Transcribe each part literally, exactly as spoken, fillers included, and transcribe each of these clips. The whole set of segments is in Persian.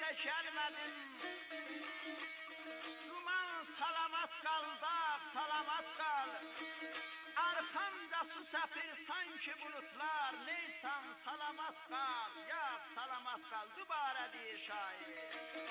gerek gelmedim. Duman salamat kal, dağ salamat kal. Arkamda su sepir sanki bulutlar. Neysen salamat kal, yak salamat kal. Dubara deyir şair.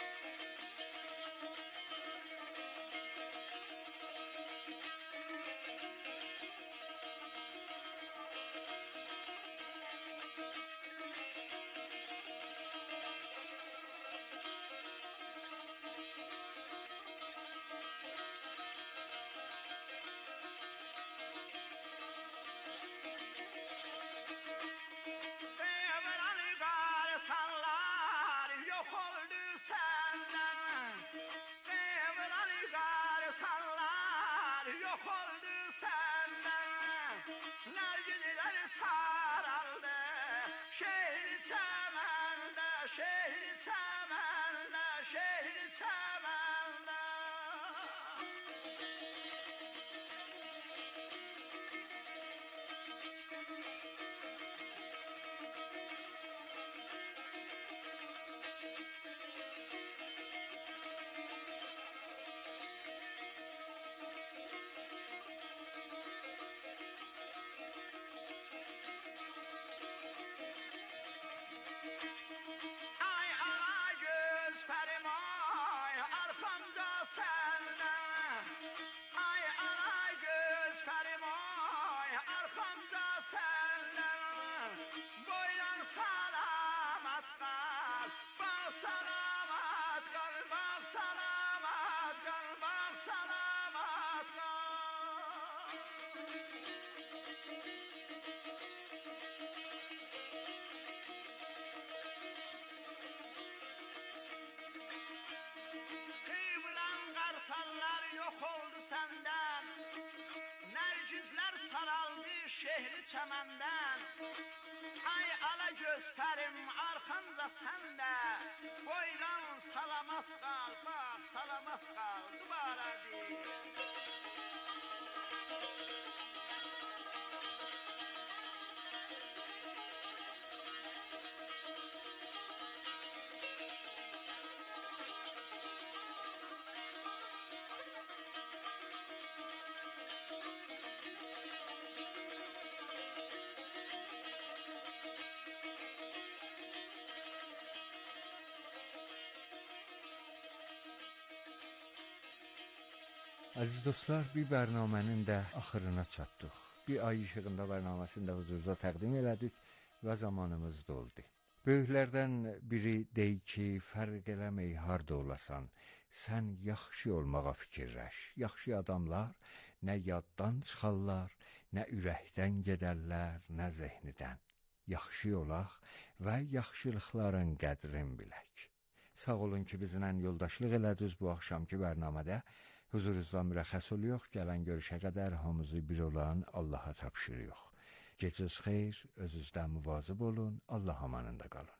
Şehri çəməndən, ay ala gözlərim arxamda səndə, boylan salamat qal, bax salamat qal, dubara deyil. Əziz dostlar, bir bərnamənin də axırına çatdıq. Bir ay işığında bərnaməsində huzurunuza təqdim elədik və zamanımız doldu. Böyüklərdən biri deyir ki, fərq eləməy harda olasan, sən yaxşı olmağa fikirləş. Yaxşı adamlar nə yaddan çıxarlar, nə ürəkdən gedərlər, nə zehnidən. Yaxşı olaq və yaxşılıqların qədrin bilək. Sağ olun ki, bizimlə yoldaşlıq elədiniz bu axşamki bərnamədə. Huzurunuzdan mürəxəs oluyor. Gələn görüşə qədər hamımızı bir olan Allaha tapşırıyor. Gecəniz xeyir, özünüzdən müvazib olun, Allah amanında qalın.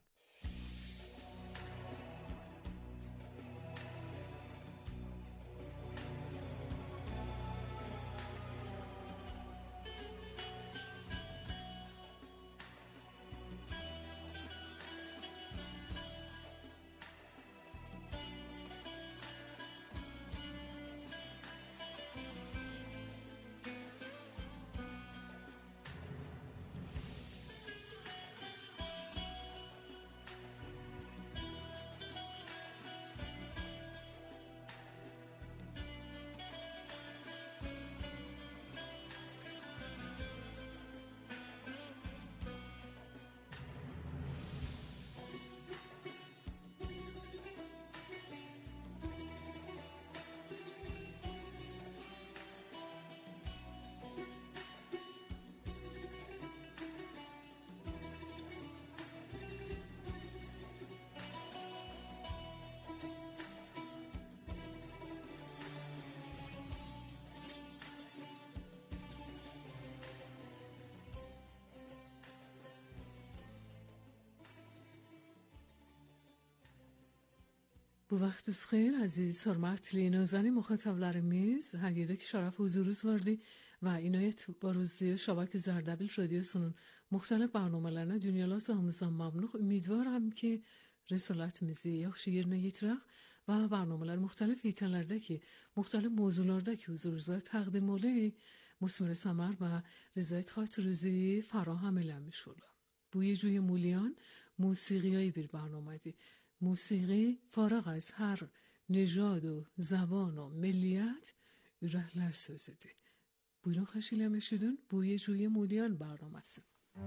Bu vaxtınız xeyir əziz, hörmətli nazanin muxatablarımız. Hər yerdə ki şərəf huzurunuz vardı və inayət baruzluğu Şabak Zərdabil Radyosu'nun müxtəlif bərnamələrine dünyalar sahımızdan məmnun. Ümidvaram ki Risolat mizi yaxşı yerinə yetirək və barnamalar müxtəlif itənlərdəki, müxtəlif mövzulardakı huzurunuzda təqdim olayı Musmir Samar və Rızayət Xatirüzü farahem eləmiş olar. بوی جوی مولیان موسیقیایی bir برنامه‌دی. موسیقی فارغ از هر نژاد و زبان و ملیت ürəklər sözüdür. Buyurun xahiş eləmişidin بوی جوی مولیان برنامه‌si.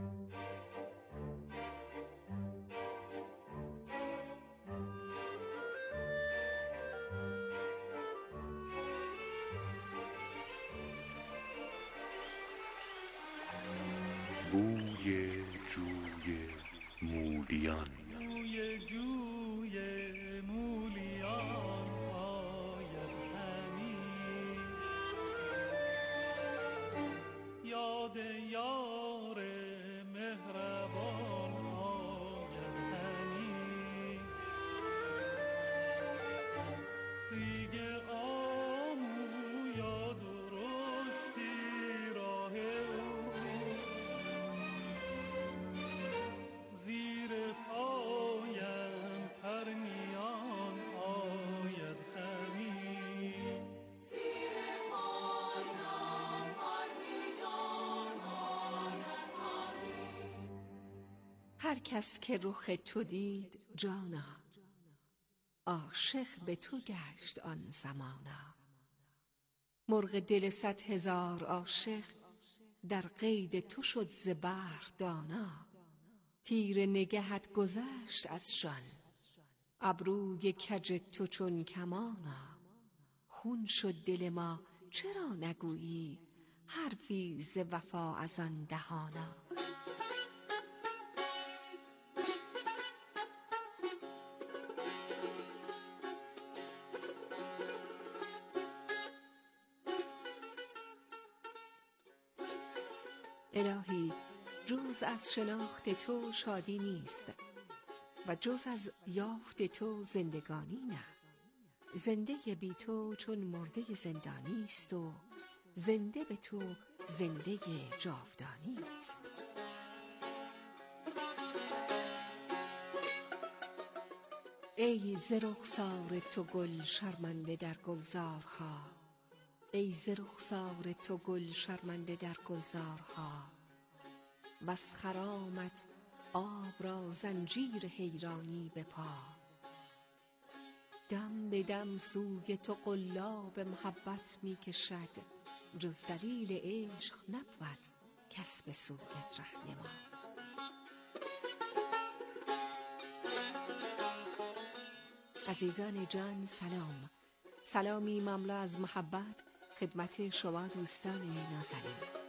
بوی جوی مولیان بوی جوی مولیان آید همی یاد یار مهربان آید همی ریگ آمو یا درستی راه او زیر پایم پرنیان آید همی زیر پایم پرنیان آید همی هر کس که رخ تو دید جانا عاشق به تو گشت آن زمانا مرغ دل صد هزار عاشق در قید تو شد ز بحر دانا تیر نگهت گذشت از شان ابروی کج تو چون کمانا خون شد دل ما چرا نگویی حرفی ز وفا از آن دهانا الهی جز از شناخت تو شادی نیست و جز از یافت تو زندگانی نه زنده بی تو چون مرده زندانی است و زنده به تو زنده جاودانی است ای ز رخسار تو گل شرمنده در گلزارها ای ز رخسار تو گل شرمنده در گلزارها وز خرامت آب را زنجیر حیرانی به پا دم به دم سوی تو قلاب محبت می کشد جز دلیل عشق نبود کس به سویت رهنما عزیزان جان سلام سلامی مملو از محبت خدمت شما دوستان نازنین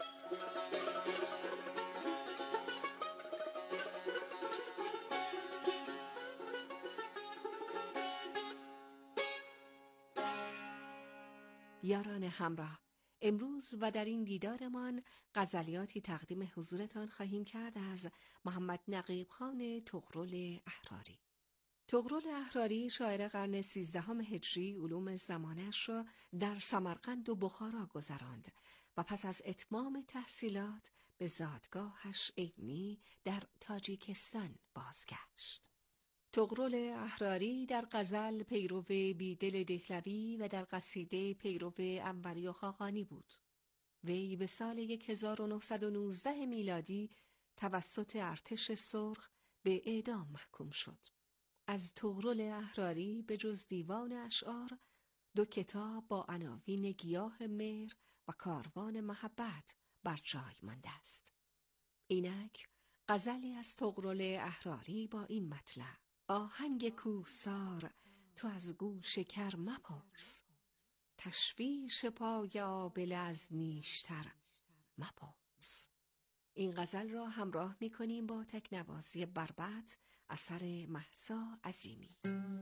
یاران همراه امروز و در این دیدارمان غزلیاتی تقدیم حضورتان خواهیم کرد از محمد نقیب خان طغرل احراری. طغرل احراری شاعر قرن سیزدهم هجری علوم زمانش را در سمرقند و بخارا گذراند و پس از اتمام تحصیلات به زادگاهش عینی در تاجیکستان بازگشت. طغرل احراری در غزل پیرو بیدل دهلوی و در قصیده پیرو انوری و خاقانی بود. وی به سال هزار و نهصد و نوزده میلادی توسط ارتش سرخ به اعدام محکوم شد. از طغرل احراری به جز دیوان اشعار دو کتاب با عناوین گیاه مهر و کاروان محبت بر جای مانده است. اینک غزلی از طغرل احراری با این مطلع: آهنگ کوهسار تو از گوش کر مپرس، تشویش پای آبله از نیشتر مپرس. این غزل را همراه می کنیم با تکنوازی بربط اثر مهسا عظیمی.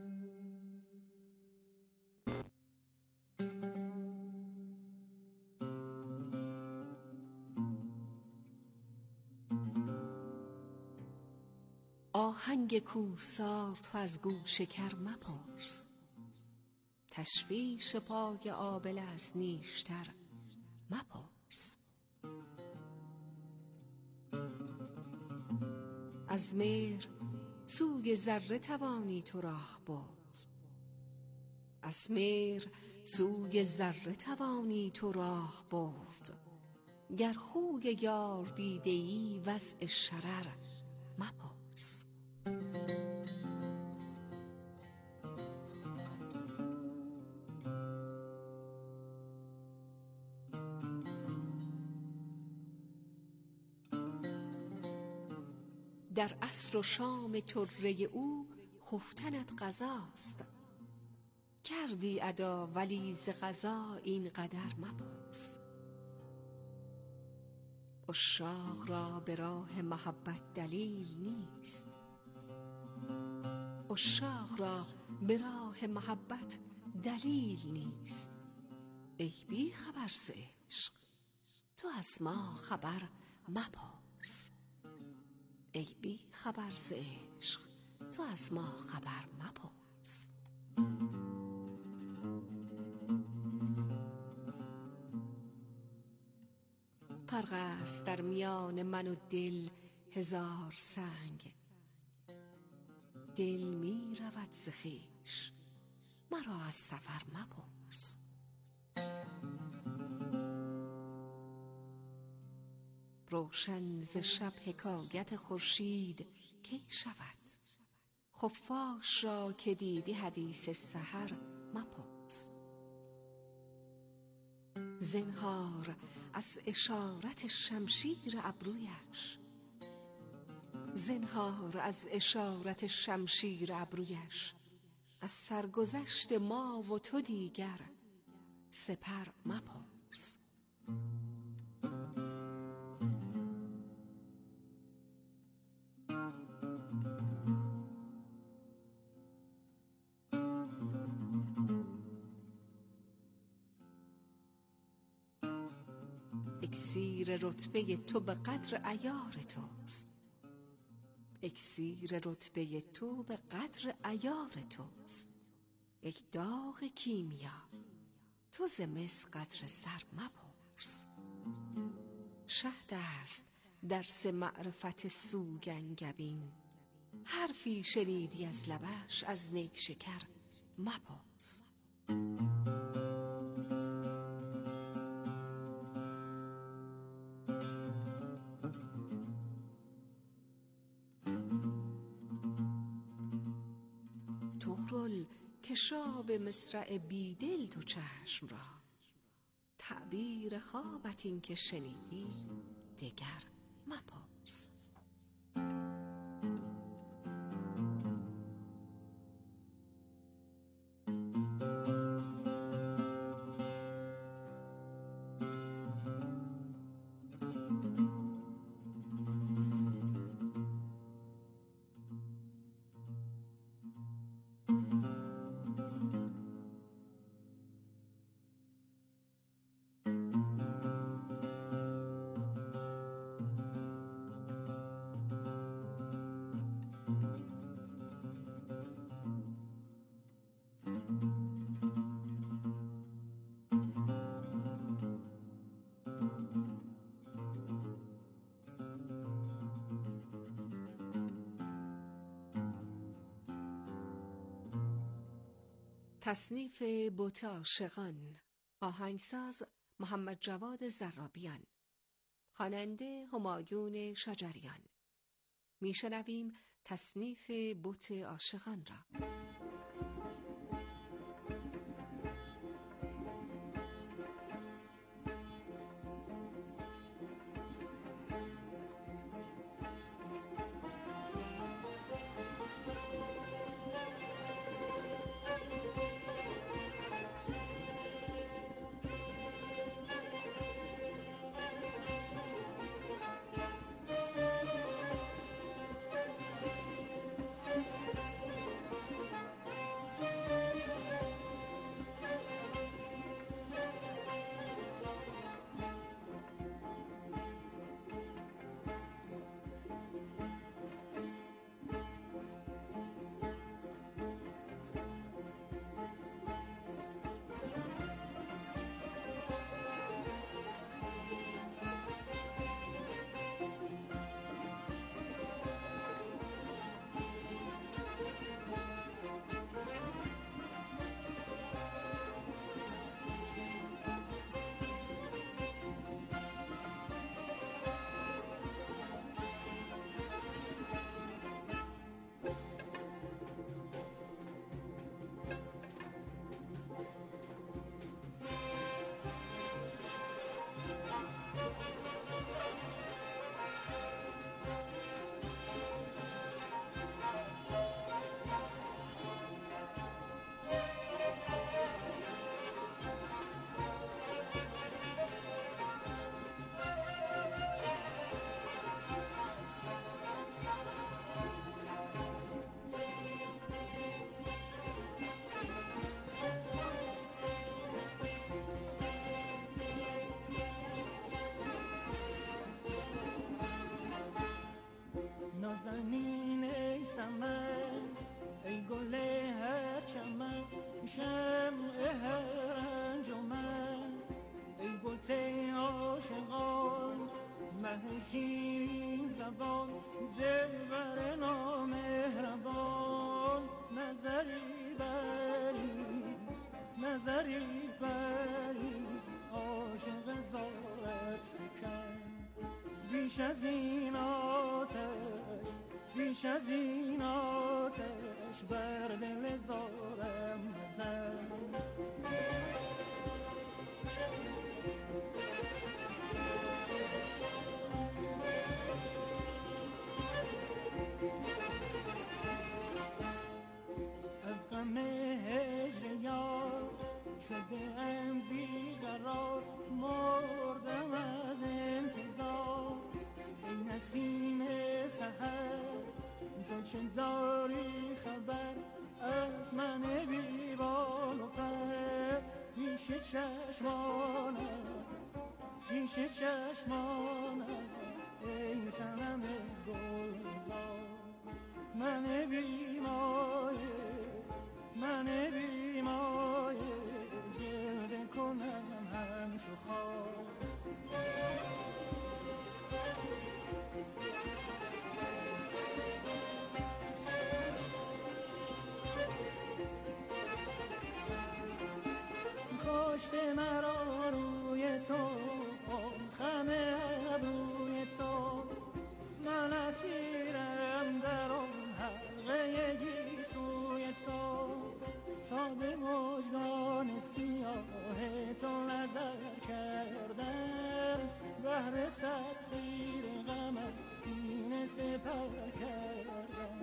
آهنگ کوهسار تو از گوش کر مپرس، تشویش پای آبله از نیشتر مپرس. از مهر سوی ذره توانی تو راه برد. از مهر سوی ذره توانی تو راه برد. گر خوی یار دیده ای وضع شرر مپرس. در عصر و شام طره او خفتنت قضاست. کردی ادا ولی ز قضا این قدر مپرس. عشاق را به راه محبت دلیل نیست. عشاق را به راه محبت دلیل نیست. ای بی خبر ز عشق تو از ما خبر مپرس. ای بی خبر ز عشق تو از ما خبر مپرس. فرق است در میان من و دل هزار سنگ. دل می رود ز خویش مرا از سفر مپرس. روشن ز شب حکایت خورشید کی شود؟ خفاش را که دیدی حدیث سحر مپرس. زنهار از اشارت شمشیر ابرویش. زنهار از اشارت شمشیر ابرویش. از سرگذشت ما و تو دیگر سپر مپرس. اکسیر رتبه تو به قدر عیار توست. اکسیر رتبه تو به قدر عیار توست. ای داغ کیمیا تو ز مس قدر سر مپرس. شهد است درس معرفت سوگنگبین. حرفی شنیدی از لبش از نیشکر مپرس. طغرل که شاب مصرع بیدل تو چشم را. تعبیر خوابت این که شنیدی دگر مپرس. تصنیف بت عاشقان. آهنگساز محمد جواد زرابیان. خواننده همایون شجریان. میشنویم تصنیف بت عاشقان را. دلبر نامهربان نظری بری نظری بری عاشق زارت فکن بیش از این آتش بیش از این آتش بر دل زارم بزن از غم هجر یار شده ام بیقرار مردم از انتظار ای نسیم سحر تو چه داری خبر از من بی بال و پر پیش چشمانت پیش چشمانت ای صنم گلزار من بی مایه من بی مایه جلوه کنم همچو خار کاشته مرا روی تو خم ابروی تو من اسیرم در آن حلقه گیسوی تو تا به مژگان سیاه تو نظر کردم بهر سطیر غمت سینه سپر کردم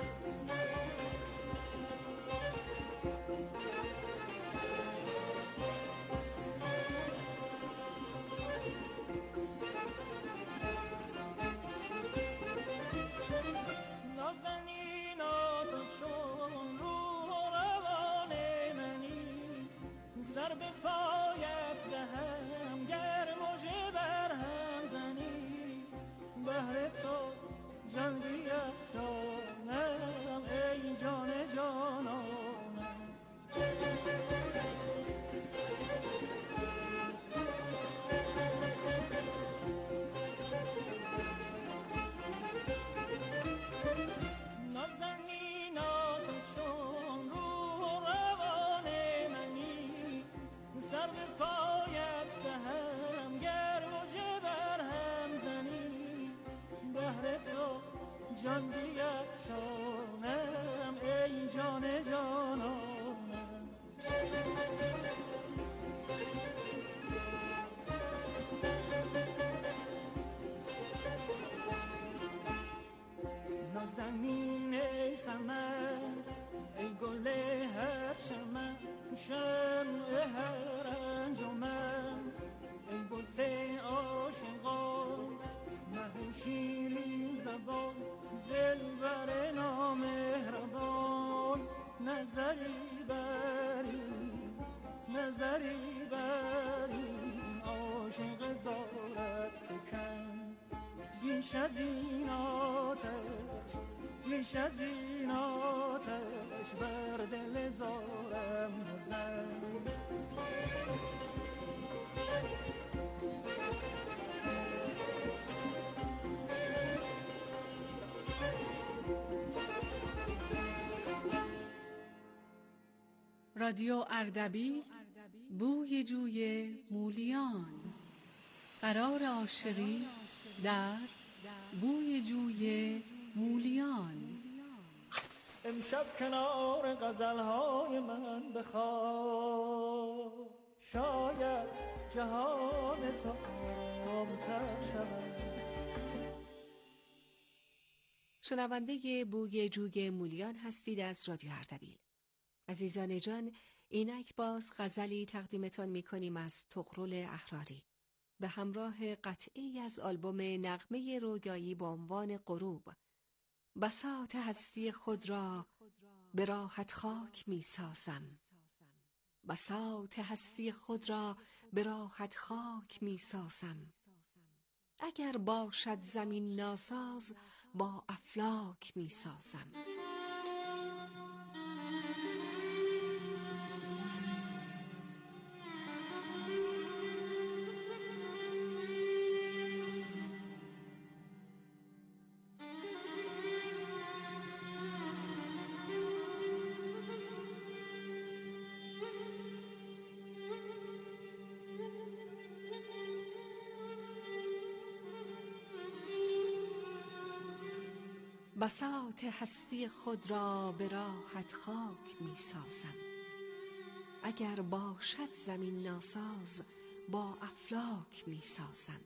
سر به پایت دهم گر مژه بر هم زنی بهر تو جان بیفشانم ای جان جانانم نازنینا تو چون روح و روان منی سر به پایت دهم گر مژه بر هم زنی بهر تو جان بیفشانم ای جان جانانم نازنین ای سمن ای گل هر چمن شمع هر انجمن ای بت عاشقان مه شیرین زبان دلبر نامهربان نظری بری نظری بری عاشق زارت فکن بیش از این آتش بیش از این آتش بر دل زارم بزن رادیو اردبیل بوی جوی مولیان قرار عاشقی در بوی جوی مولیان امشب کنار غزلهای من بخواب شاید جهان تو آرام‌تر شود. شنونده بوی جوی مولیان هستید از رادیو اردبیل. عزیزان جان، اینک باز غزلی تقدیمتان می‌کنیم از طغرل احراری به همراه قطعی از آلبوم نغمه رویایی با عنوان غروب. بساط هستی خود را به راحت خاک می‌سازم، بساط هستی خود را به راحت خاک می‌سازم. اگر باشد زمین ناساز با افلاک می‌سازم. بساط هستی خود را به راحت خاک می سازم. اگر باشد زمین ناساز با افلاک می سازم.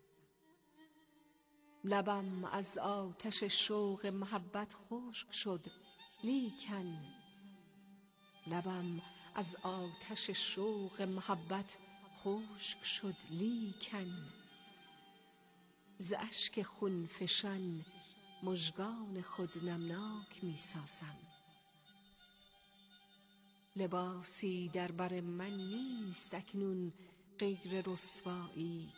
لبم از آتش شوق محبت خشک شد لیکن لبم از آتش شوق محبت خشک شد لیکن ز اشک خونفشان مژگان خود نمناک می سازم. لباسی در بر من نیست اکنون غیر رسوایی.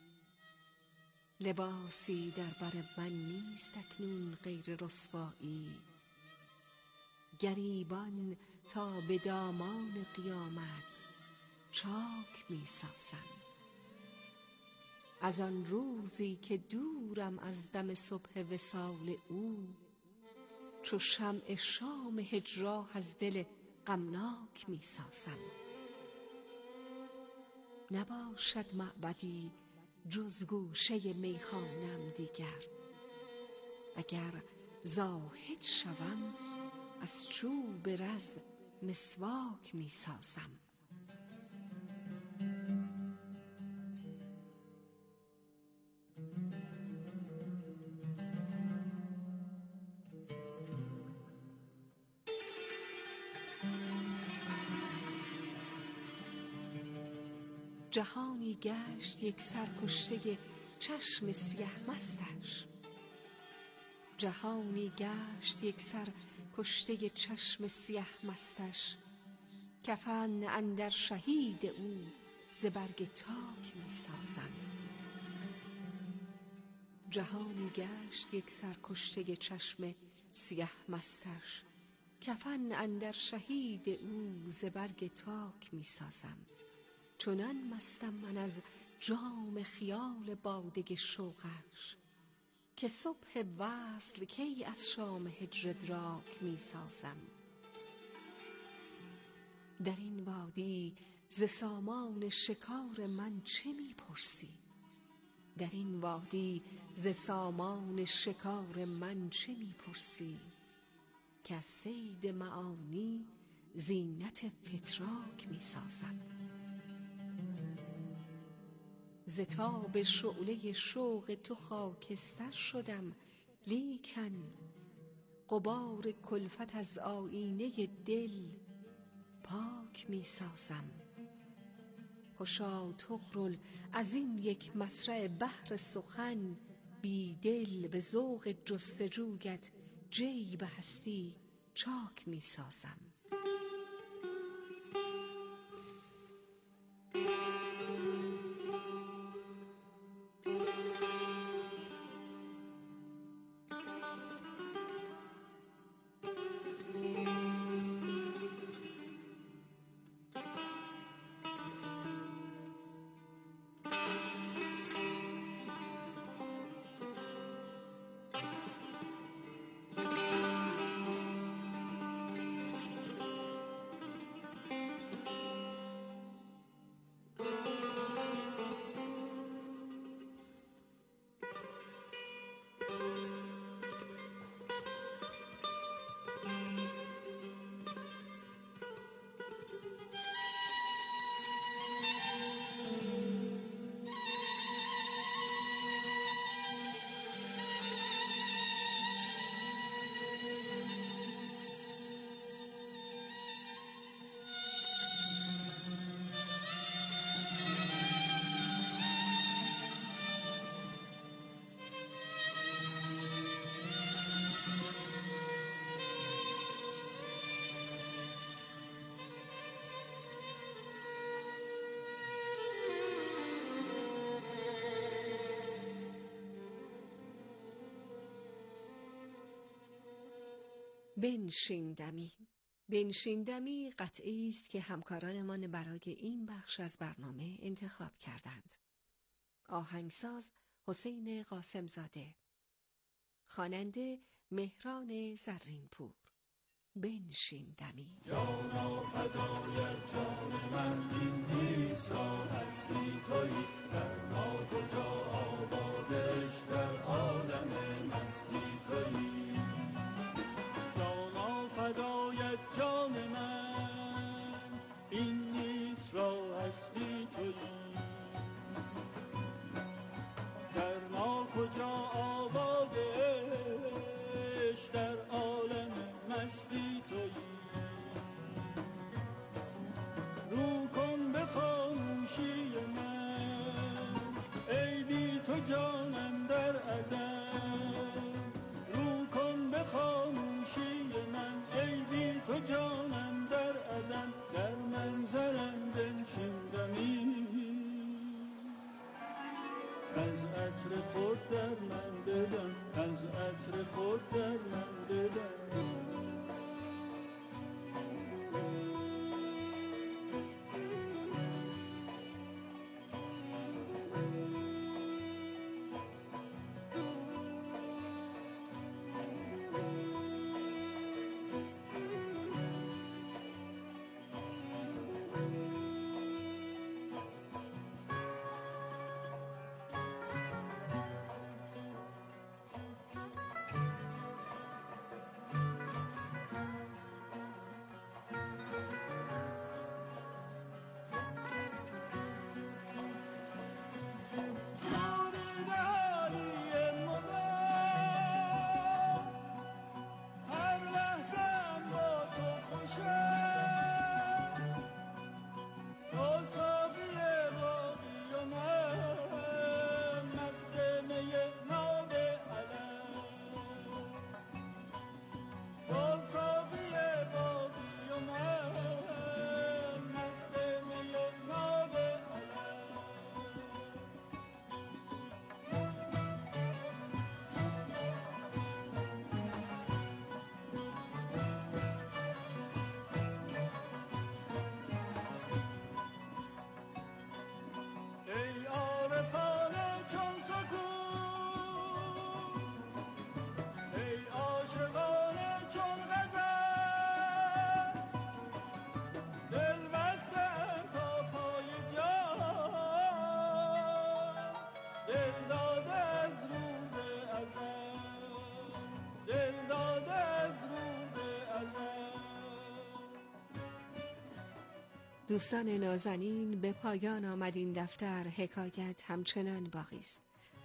لباسی در بر من نیست اکنون غیر رسوایی. گریبان تا به دامان قیامت چاک می سازم. از آن روزی که دورم از دم صبح وصال او، چو شمع شام هجراه از دل غمناک می سازم. نباشد معبدی جز گوشه میخانم دیگر. اگر زاهد شوم از چوب رز مسواک می سازم. جهانی گشت یک سرکشته چشم سیه مستش. جهانی گشت یک سر کشته چشم سیه مستش. کفن اندر شهید او ز برگ تاک می سازم. جهانی گشت یک سر کشته چشم سیه مستش. کفن اندر شهید او ز برگ تاک می سازم. چنان مستم من از جام خیال باده شوقش که صبح وصل کی از شام هجر ادراک می سازم. در این وادی ز سامان شکار من چه می پرسی؟ در این وادی ز سامان شکار من چه می پرسی؟ که از صید معانی زینت فتراک می سازم. ز تاب شعله شوق تو خاکستر شدم لیکن غبار کلفت از آیینه دل پاک می سازم. خوشا طغرل از این یک مصرع بحر سخن بی دل به ذوق جستجویت جیب هستی چاک می سازم. بنشیندمی بنشیندمی قطعی است که همکارانمان برای این بخش از برنامه انتخاب کردند. آهنگساز حسین قاسمزاده، خواننده مهران زرینپور. بنشیندمی. جانا فدای جان من این عیسی هستی تویی، در ما کجا آبادش در عالم مستی تویی. این نیست را هستی تویی. در ما کجا آباده عشق، در عالم مستی تویی. رو کن به خاموشی من ای بی تو جانم در عدم. رو کن به خاموشی من ای بی تو جانم در عدم. در منظرم بنشین دمی، از عطر خود در من بدم، از عطر خود در من بدم. دوستان نازنین، به پایان آمد این دفتر. حکایت همچنان باقی است.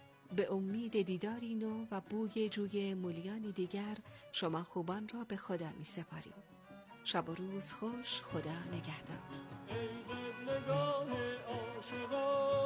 به امید دیداری نو و بوی جوی مولیانی دیگر شما خوبان را به خدا می سپاریم. شب و روز خوش. خدا نگهدار.